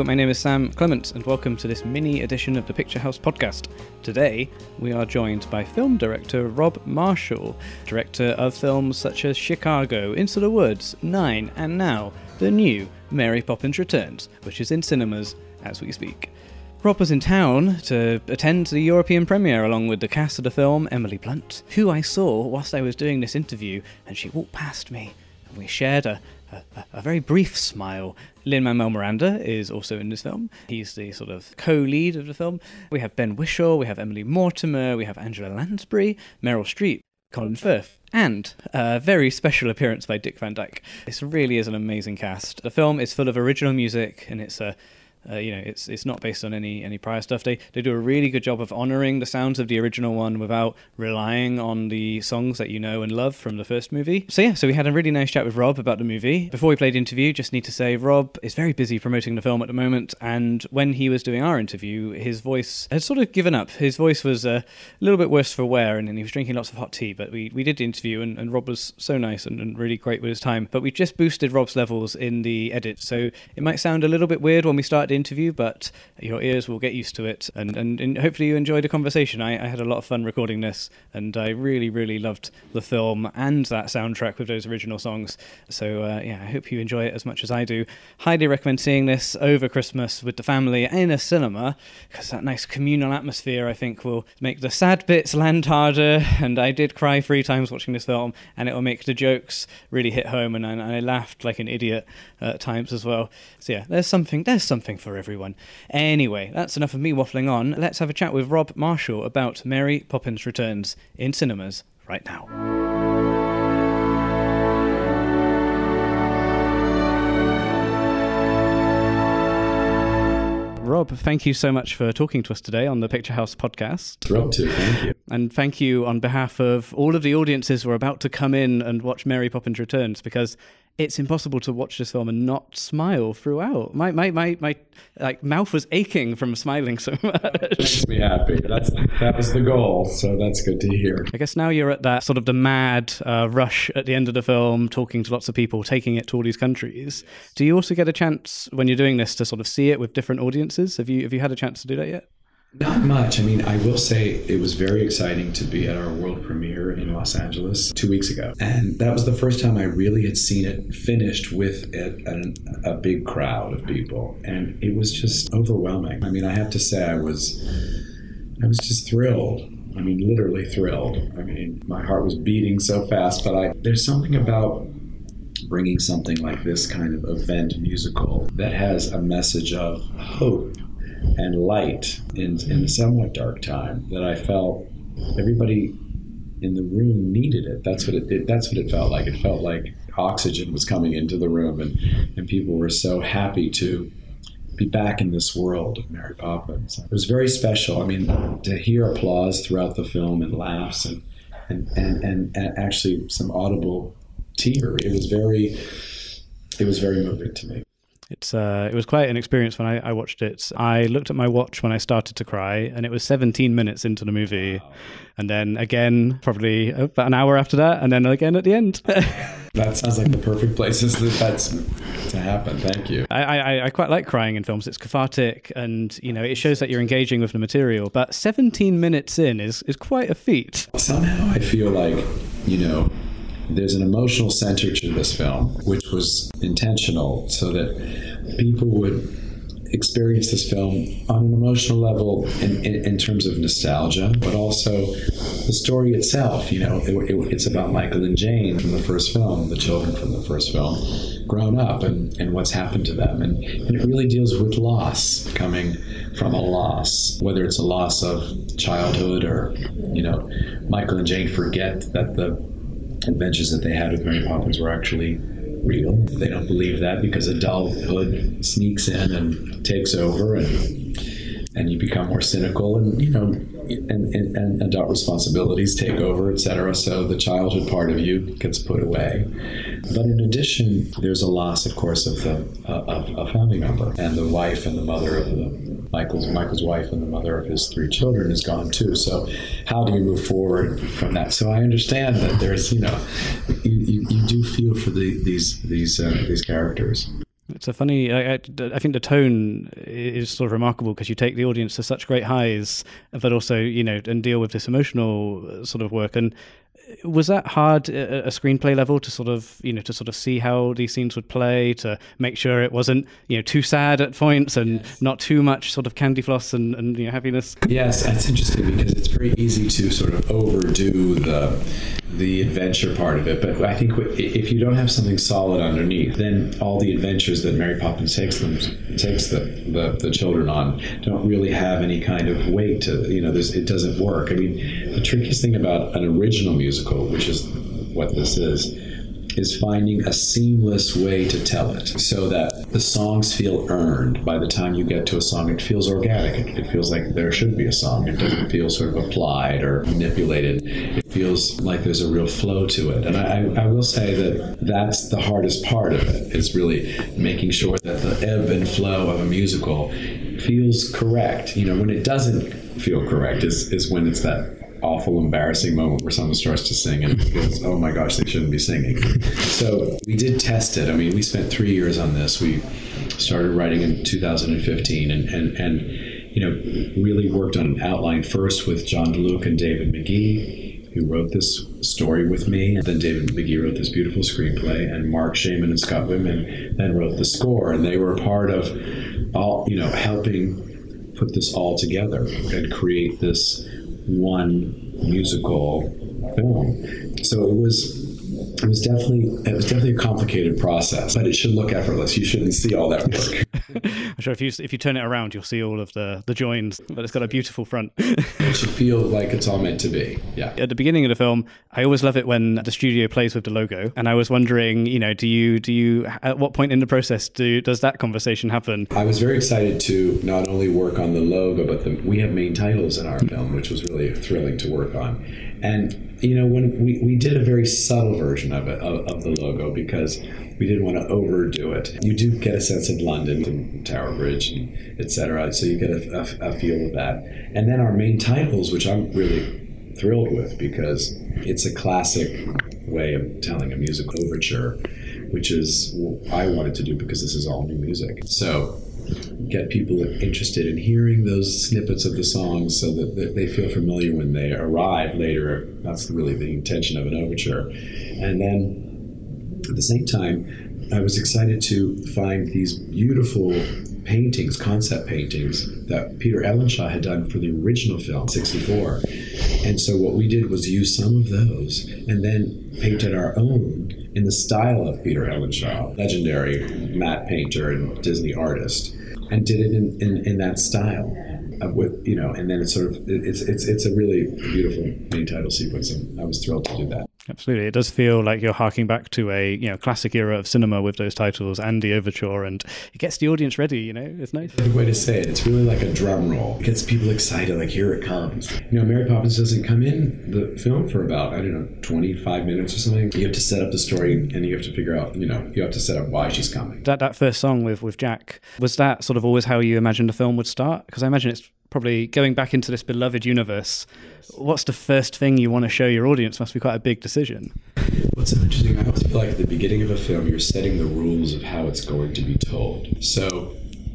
my name is Sam Clement, and welcome to this mini edition of the Picture House podcast. Today, we are joined by film director Rob Marshall, director of films such as Chicago, Into the Woods, 9, and now, the new Mary Poppins Returns, which is in cinemas as we speak. Rob was in town to attend the European premiere along with the cast of the film, Emily Blunt, who I saw whilst I was doing this interview, and she walked past me, and we shared a very brief smile. Lin-Manuel Miranda is also in this film. He's the sort of co-lead of the film. We have Ben Whishaw, we have Emily Mortimer, we have Angela Lansbury, Meryl Streep, Colin Firth, and a very special appearance by Dick Van Dyke. This really is an amazing cast. The film is full of original music, and it's it's not based on any prior stuff. They do a really good job of honouring the sounds of the original one without relying on the songs that you know and love from the first movie. So we had a really nice chat with Rob about the movie. Before we played the interview, just need to say Rob is very busy promoting the film at the moment, and when he was doing our interview, his voice had sort of given up. His voice was a little bit worse for wear, and he was drinking lots of hot tea, but we did the interview, and Rob was so nice and really great with his time. But we just boosted Rob's levels in the edit, so it might sound a little bit weird when we start the interview, but your ears will get used to it, and hopefully you enjoyed the conversation. I had a lot of fun recording this, and I really loved the film and that soundtrack with those original songs. So I hope you enjoy it as much as I do. Highly recommend seeing this over Christmas with the family in a cinema, because that nice communal atmosphere I think will make the sad bits land harder, and I did cry 3 times watching this film, and it will make the jokes really hit home, and I laughed like an idiot at times as well. So yeah, there's something for everyone. Anyway, that's enough of me waffling on. Let's have a chat with Rob Marshall about Mary Poppins Returns in cinemas right now. Rob, thank you so much for talking to us today on the Picture House podcast. Thrilled to, thank you. And thank you on behalf of all of the audiences who are about to come in and watch Mary Poppins Returns, because it's impossible to watch this film and not smile throughout. My mouth was aching from smiling so much. Makes me happy. That was the goal, so that's good to hear. I guess now you're at that sort of the mad rush at the end of the film, talking to lots of people, taking it to all these countries. Do you also get a chance when you're doing this to sort of see it with different audiences? Have you had a chance to do that yet? Not much. I mean, I will say it was very exciting to be at our world premiere in Los Angeles 2 weeks ago. And that was the first time I really had seen it finished with a big crowd of people. And it was just overwhelming. I mean, I have to say I was just thrilled. I mean, literally thrilled. I mean, my heart was beating so fast, but there's something about bringing something like this kind of event musical that has a message of hope and light in a somewhat dark time that I felt everybody in the room needed it. That's what it felt like. It felt like oxygen was coming into the room, and people were so happy to be back in this world of Mary Poppins. It was very special. I mean, to hear applause throughout the film and laughs and actually some audible tear. It was very moving to me. It was quite an experience when I watched it. I looked at my watch when I started to cry, and it was 17 minutes into the movie. Wow. And then again, probably about an hour after that, and then again at the end. That sounds like the perfect places that's to happen. Thank you. I quite like crying in films. It's cathartic, and it shows that you're engaging with the material. But 17 minutes in is quite a feat. Somehow I feel like, there's an emotional center to this film, which was intentional so that people would experience this film on an emotional level in terms of nostalgia, but also the story itself. It's about Michael and Jane from the first film, the children from the first film, grown up and what's happened to them. And it really deals with loss, coming from a loss, whether it's a loss of childhood or, Michael and Jane forget that the adventures that they had with Mary Poppins were actually real. They don't believe that because adulthood sneaks in and takes over, and you become more cynical, and and adult responsibilities take over, etc. So the childhood part of you gets put away. But in addition, there's a loss, of course, of a family member, and the wife and the mother of Michael's wife and the mother of his 3 children is gone too. So how do you move forward from that? So I understand that there's, you do feel for these characters. It's a funny, I think the tone is sort of remarkable because you take the audience to such great highs, but also, and deal with this emotional sort of work. And was that hard at a screenplay level to sort of see how these scenes would play, to make sure it wasn't, too sad at points and not too much sort of candy floss and happiness? Yes, that's interesting because it's very easy to sort of overdo the adventure part of it. But I think if you don't have something solid underneath, then all the adventures that Mary Poppins takes the children on don't really have any kind of weight to, it doesn't work. I mean, the trickiest thing about an original musical, which is what this is finding a seamless way to tell it so that the songs feel earned. By the time you get to a song, it feels organic. It feels like there should be a song. It doesn't feel sort of applied or manipulated. It feels like there's a real flow to it. And I will say that that's the hardest part of it, is really making sure that the ebb and flow of a musical feels correct. When it doesn't feel correct is when it's that awful, embarrassing moment where someone starts to sing and goes, oh my gosh, they shouldn't be singing. So we did test it. I mean, we spent 3 years on this. We started writing in 2015 and really worked on an outline first with John DeLuca and David McGee, who wrote this story with me. And then David McGee wrote this beautiful screenplay, and Mark Shaman and Scott Wittman then wrote the score. And they were a part of all, helping put this all together and create this one musical film. So it was definitely a complicated process, but it should look effortless. You shouldn't see all that work. I'm sure if you turn it around, you'll see all of the joins, but it's got a beautiful front. It should feel like it's all meant to be. Yeah. At the beginning of the film, I always love it when the studio plays with the logo, and I was wondering, do you at what point in the process does that conversation happen? I was very excited to not only work on the logo, but we have main titles in our film, which was really thrilling to work on. And when we did a very subtle version of it, of the logo, because we didn't want to overdo it. You do get a sense of London and Tower Bridge, and et cetera, so you get a feel of that. And then our main titles, which I'm really thrilled with, because it's a classic way of telling a musical overture, which is what I wanted to do because this is all new music. So get people interested in hearing those snippets of the songs so that they feel familiar when they arrive later. That's really the intention of an overture. And then at the same time, I was excited to find these beautiful paintings, concept paintings, that Peter Ellenshaw had done for the original film, 64. And so what we did was use some of those and then painted our own in the style of Peter Ellenshaw, legendary matte painter and Disney artist, and did it in that style. And then it's a really beautiful main title sequence, and I was thrilled to do that. Absolutely. It does feel like you're harking back to a classic era of cinema with those titles and the overture, and it gets the audience ready, It's nice. That's a good way to say it. It's really like a drum roll. It gets people excited, like, here it comes. Mary Poppins doesn't come in the film for about, 25 minutes or something. You have to set up the story, and you have to figure out, you have to set up why she's coming. That first song with Jack, was that sort of always how you imagined the film would start? Because I imagine it's probably going back into this beloved universe. What's the first thing you want to show your audience? Must be quite a big decision. What's so interesting, I always feel like at the beginning of a film, you're setting the rules of how it's going to be told. So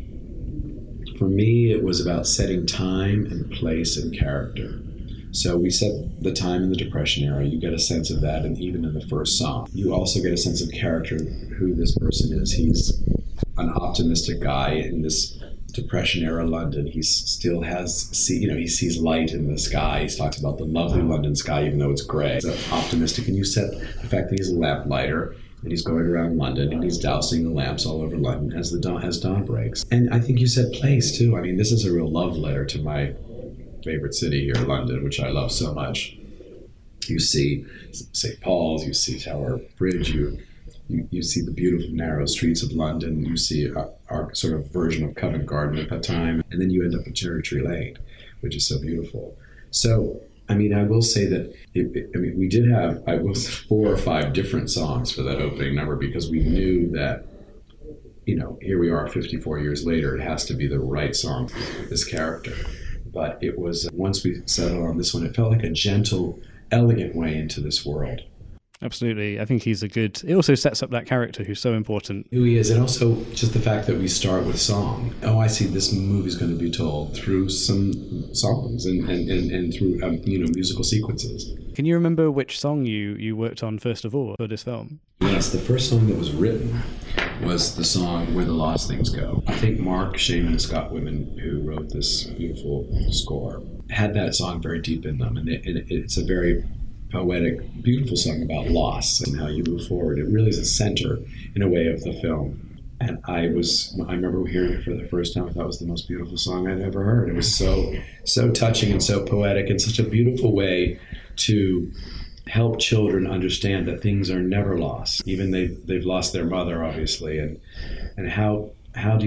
for me, it was about setting time and place and character. So we set the time in the Depression era. You get a sense of that, and even in the first song. You also get a sense of character, who this person is. He's an optimistic guy in this Depression era London. He still he sees light in the sky. He talks about the lovely London sky, even though it's gray. So optimistic, and you set the fact that he's a lamplighter, and he's going around London, and he's dousing the lamps all over London as dawn breaks. And I think you said place too. I mean, this is a real love letter to my favorite city here, London, which I love so much. You see St. Paul's, you see Tower Bridge, you see the beautiful narrow streets of London, you see our sort of version of Covent Garden at that time, and then you end up at Cherry Tree Lane, which is so beautiful. So, I will say that, we did have, 4 or 5 different songs for that opening number, because we knew that, here we are 54 years later, it has to be the right song for this character. But it was, once we settled on this one, it felt like a gentle, elegant way into this world. Absolutely. I think it also sets up that character who's so important. Who he is, and also just the fact that we start with song. Oh, I see this movie's going to be told through some songs and through, musical sequences. Can you remember which song you worked on first of all for this film? Yes, the first song that was written was the song Where the Lost Things Go. I think Mark Shaman and Scott Wiman, who wrote this beautiful score, had that song very deep in them, and it's a very poetic, beautiful song about loss and how you move forward. It really is the center, in a way, of the film. And I remember hearing it for the first time. I thought it was the most beautiful song I'd ever heard. It was so touching and so poetic, and such a beautiful way to help children understand that things are never lost. Even they've lost their mother, obviously, and how do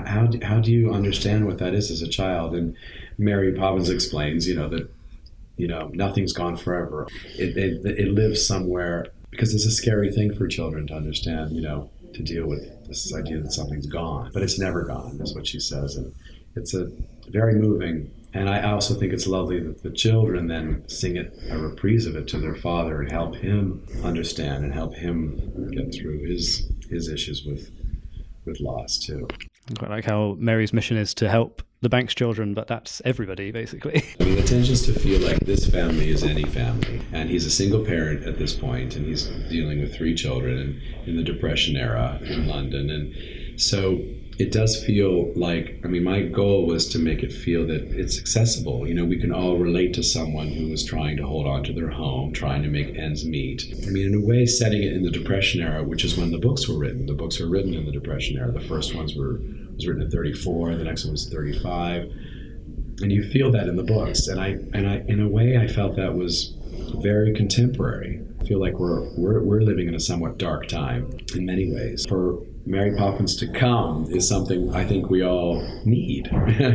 you understand what that is as a child? And Mary Poppins explains, that nothing's gone forever. It lives somewhere, because it's a scary thing for children to understand, to deal with this idea that something's gone, but it's never gone, is what she says. And it's a very moving, and I also think it's lovely that the children then sing a reprise of it to their father and help him understand and help him get through his issues with loss too. I quite like how Mary's mission is to help the Banks children, but that's everybody, basically. I mean, the tension's to feel like this family is any family. And he's a single parent at this point, and he's dealing with 3 children in the Depression era in London. And so it does feel like, my goal was to make it feel that it's accessible. We can all relate to someone who was trying to hold on to their home, trying to make ends meet. In a way, setting it in the Depression era, which is when the books were written. The books were written in the Depression era. The first ones was written in 34, the next one was 35. And you feel that in the books. And I in a way, I felt that was very contemporary. I feel like we're living in a somewhat dark time in many ways. For Mary Poppins to come is something I think we all need.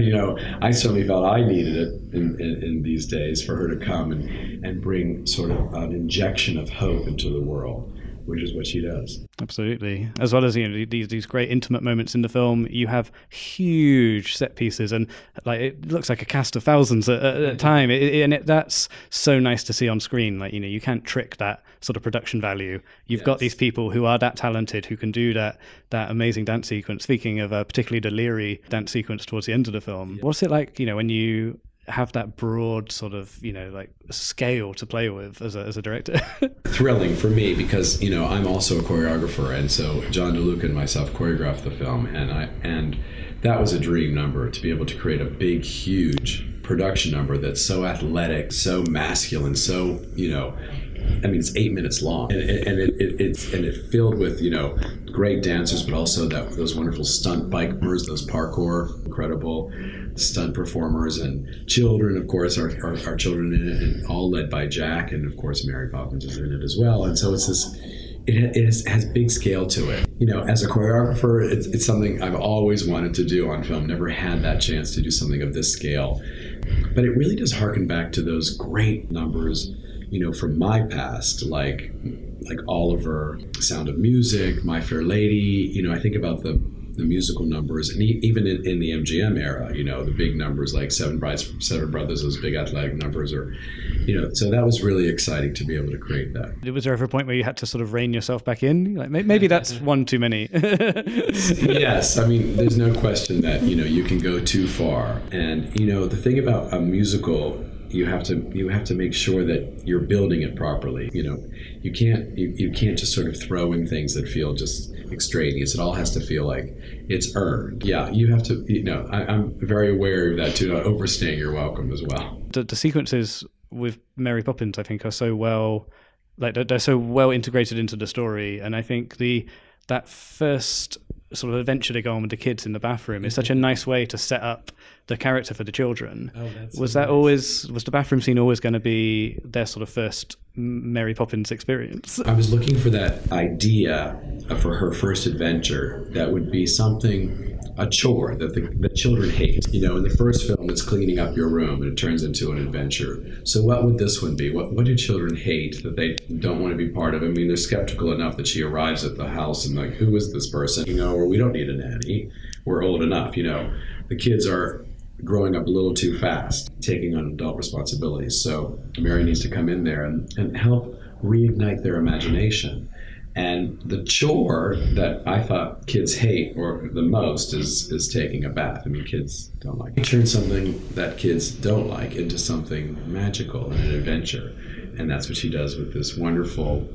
I certainly felt I needed it in these days, for her to come and bring sort of an injection of hope into the world, which is what she does. Absolutely. As well as these great intimate moments in the film, you have huge set pieces, and it looks like a cast of thousands at a time. That's so nice to see on screen. You can't trick that sort of production value. You've got these people who are that talented, who can do that amazing dance sequence. Speaking of particularly the Leary dance sequence towards the end of the film, what's it like? When you have that broad sort of scale to play with as a director? Thrilling for me, because I'm also a choreographer, and so John DeLuca and myself choreographed the film, and that was a dream number, to be able to create a big, huge production number that's so athletic, so masculine, so it's 8 minutes long, and it's filled with great dancers, but also those wonderful stunt bikers, those parkour, incredible stunt performers, and children, of course, our children in it, and all led by Jack, and of course Mary Poppins is in it as well. And so it has big scale to it. As a choreographer, it's something I've always wanted to do on film. Never had that chance to do something of this scale, but it really does harken back to those great numbers from my past, like Oliver, Sound of Music, My Fair Lady. I think about the musical numbers, and even in the MGM era, the big numbers like Seven Brothers, those big athletic numbers, or so that was really exciting to be able to create that. Was there ever a point where you had to sort of rein yourself back in? Maybe that's one too many. Yes, there's no question that you can go too far, and the thing about a musical, you have to make sure that you're building it properly. You can't just sort of throw in things that feel just extraneous. It all has to feel like it's earned. Yeah, you have to. I'm very aware of that too. Not overstaying your welcome as well. The sequences with Mary Poppins, I think, are so well, they're so well integrated into the story, and I think that first sort of adventure to go on with the kids in the bathroom is such a nice way to set up the character for the children. Was the bathroom scene always going to be their sort of first Mary Poppins experience? I was looking for that idea for her first adventure that would be a chore that the children hate. In the first film, it's cleaning up your room, and it turns into an adventure. So what would this one be? What do children hate that they don't want to be part of? They're skeptical enough that she arrives at the house and who is this person? Or we don't need a nanny. We're old enough. The kids are growing up a little too fast, taking on adult responsibilities. So Mary needs to come in there and help reignite their imagination. And the chore that I thought kids hate or the most is taking a bath. I mean, kids don't like it. Turn something that kids don't like into something magical and an adventure. And that's what she does with this wonderful,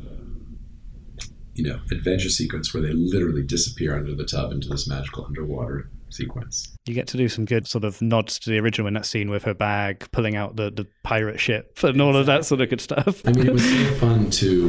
adventure sequence where they literally disappear under the tub into this magical underwater sequence. You get to do some good sort of nods to the original in that scene with her bag, pulling out the pirate ship and all of that sort of good stuff. I mean, it was so fun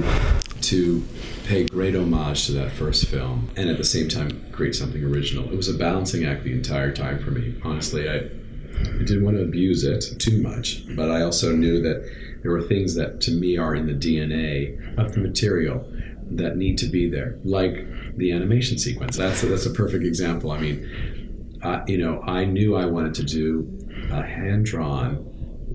to pay great homage to that first film and at the same time create something original. It was a balancing act the entire time for me. Honestly, I didn't want to abuse it too much, but I also knew that there were things that to me are in the DNA of the material that need to be there, like the animation sequence. That's a perfect example. I mean, I knew I wanted to do a hand-drawn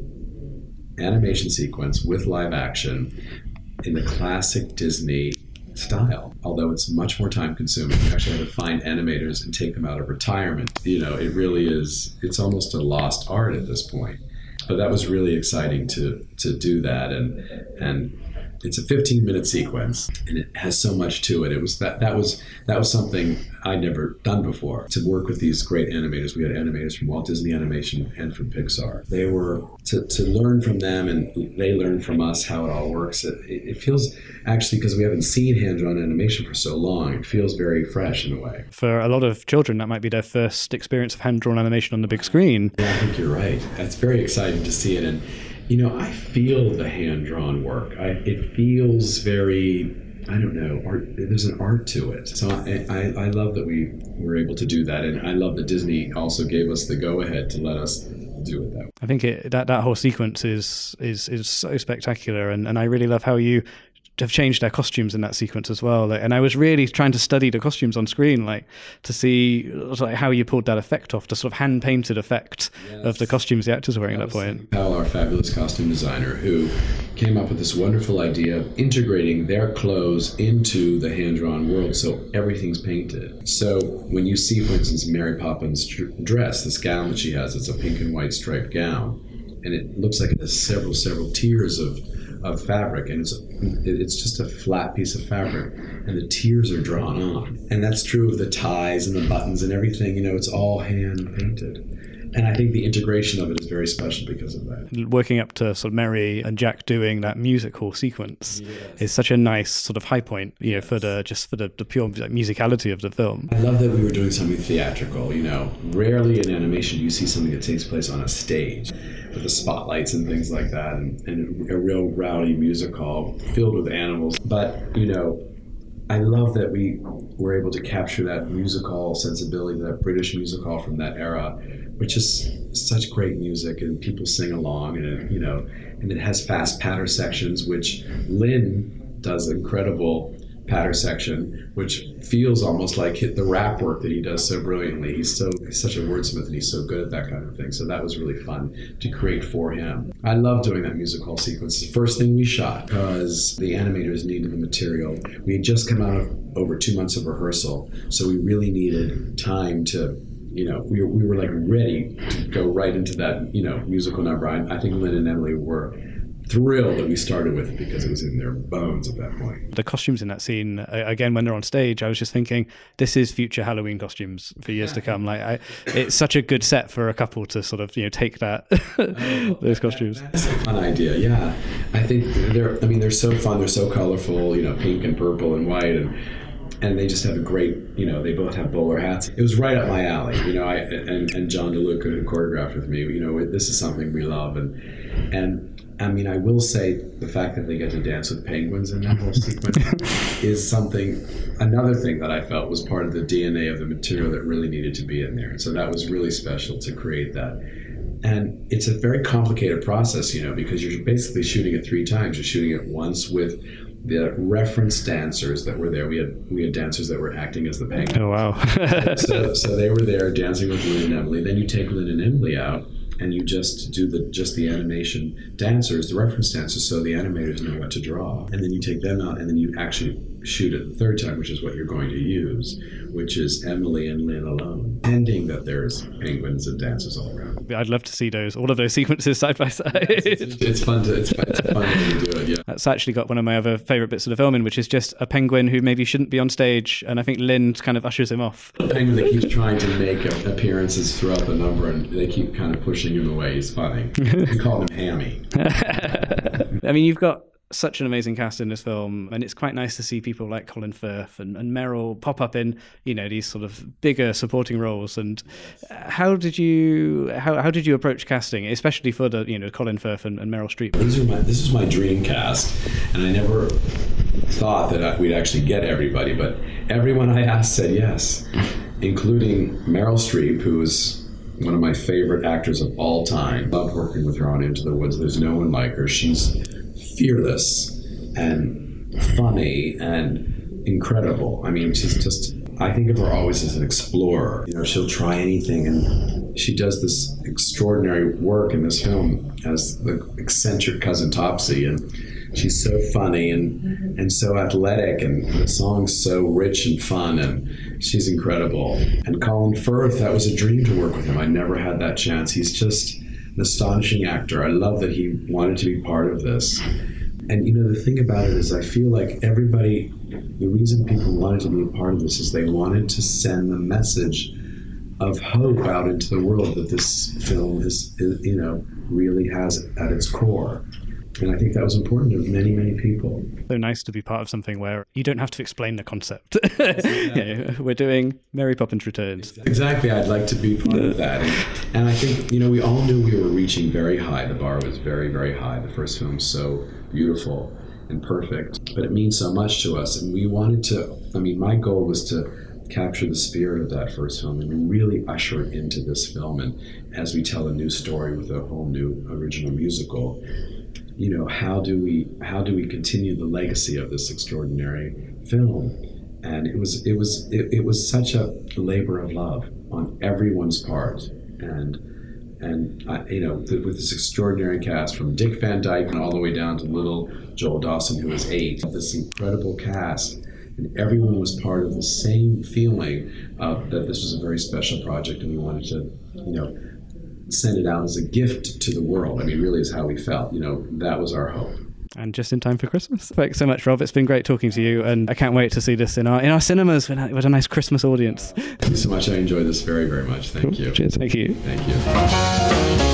animation sequence with live action in the classic Disney style, although it's much more time consuming. You actually have to find animators and take them out of retirement. It really is, it's almost a lost art at this point. But that was really exciting to do that, and it's a 15-minute sequence, and it has so much to it. It was that was something I'd never done before. To work with these great animators, we had animators from Walt Disney Animation and from Pixar. They were to learn from them, and they learned from us how it all works. It feels actually, because we haven't seen hand-drawn animation for so long, it feels very fresh in a way. For a lot of children, that might be their first experience of hand-drawn animation on the big screen. Yeah, I think you're right. It's very exciting to see it, and I feel the hand-drawn work. It feels very, I don't know, there's an art to it. So I love that we were able to do that, and I love that Disney also gave us the go-ahead to let us do it that way. I think that whole sequence is so spectacular, and I really love how you have changed their costumes in that sequence as well. And I was really trying to study the costumes on screen, to see how you pulled that effect off, the sort of hand-painted effect of the costumes the actors were wearing at that point. Powell, our fabulous costume designer, who came up with this wonderful idea of integrating their clothes into the hand-drawn world so everything's painted. So when you see, for instance, Mary Poppins' dress, this gown that she has, it's a pink and white striped gown, and it looks like it has several tiers of fabric, and it's just a flat piece of fabric, and the tiers are drawn on. And that's true of the ties and the buttons and everything. It's all hand painted. And I think the integration of it is very special because of that. Working up to sort of Mary and Jack doing that musical sequence is such a nice sort of high point, for the pure musicality of the film. I love that we were doing something theatrical. Rarely in animation do you see something that takes place on a stage with the spotlights and things like that, and a real rowdy music hall filled with animals. But, I love that we were able to capture that music hall sensibility, that British music hall from that era, which is such great music, and people sing along, and it has fast patter sections, which Lin does incredible patter section, which feels almost like the rap work that he does so brilliantly. He's such a wordsmith, and he's so good at that kind of thing. So that was really fun to create for him. I love doing that music hall sequence. It's the first thing we shot because the animators needed the material. We had just come out of over 2 months of rehearsal, so we really needed time to, we were like ready to go right into that, musical number. I think Lynn and Emily were thrilled that we started with it because it was in their bones at that point. The costumes in that scene, again, when they're on stage, I was just thinking, this is future Halloween costumes for years to come. It's such a good set for a couple to sort of, take that, those costumes. That's a fun idea, yeah. I think they're so fun, they're so colorful, pink and purple and white, and they just have a great, they both have bowler hats. It was right up my alley, and John DeLuca, who choreographed with me, this is something we love, and I will say the fact that they get to dance with penguins in that whole sequence is another thing that I felt was part of the DNA of the material that really needed to be in there. So that was really special to create that. And it's a very complicated process, because you're basically shooting it 3 times. You're shooting it once with the reference dancers that were there. We had dancers that were acting as the penguins. Oh, wow. so they were there dancing with Lynn and Emily. Then you take Lynn and Emily out, and you just do the animation dancers, the reference dancers, so the animators know what to draw. And then you take them out, and then you actually shoot it the third time, which is what you're going to use, which is Emily and Lynn alone, ending that there's penguins and dancers all around. I'd love to see all of those sequences side by side. It's fun to do it. Yeah, that's actually got one of my other favorite bits of the filming, which is just a penguin who maybe shouldn't be on stage, and I think Lynn kind of ushers him off. A penguin that keeps trying to make appearances throughout the number, and they keep kind of pushing him away. He's funny. We call him Hammy. I mean, you've got such an amazing cast in this film, and it's quite nice to see people like Colin Firth and Meryl pop up in, you know, these sort of bigger supporting roles. And how did you approach casting, especially for the, you know, Colin Firth and Meryl Streep? This is my dream cast, and I never thought that we'd actually get everybody, but everyone I asked said yes, including Meryl Streep, who is one of my favorite actors of all time. Love working with her on Into the Woods. There's no one like her. She's fearless and funny and incredible. I mean, she's just, I think of her always as an explorer. You know, she'll try anything, and she does this extraordinary work in this film as the eccentric cousin Topsy, and she's so funny and so athletic, and the song's so rich and fun, and she's incredible. And Colin Firth, that was a dream to work with him. I never had that chance. He's just an astonishing actor. I love that he wanted to be part of this. And you know, the thing about it is I feel like everybody, the reason people wanted to be a part of this is they wanted to send the message of hope out into the world that this film is, you know, really has at its core. And I think that was important to many, many people. So nice to be part of something where you don't have to explain the concept. You know, we're doing Mary Poppins Returns. Exactly. I'd like to be part of that. And I think, you know, we all knew we were reaching very high. The bar was very, very high. The first film's so beautiful and perfect. But it means so much to us. And we wanted to, I mean, my goal was to capture the spirit of that first film and really usher it into this film. And as we tell a new story with a whole new original musical, you know, how do we continue the legacy of this extraordinary film? And it was such a labor of love on everyone's part, and you know, with this extraordinary cast from Dick Van Dyke all the way down to little Joel Dawson, who was 8. This incredible cast, and everyone was part of the same feeling that this was a very special project, and we wanted to, you know, send it out as a gift to the world. I mean, really is how we felt. You know, that was our hope. And just in time for Christmas. Thanks so much, Rob. It's been great talking to you, and I can't wait to see this in our cinemas with a nice Christmas audience. Thank you so much. I enjoyed this very, very much. Thank you. Cheers. Thank you. Thank you.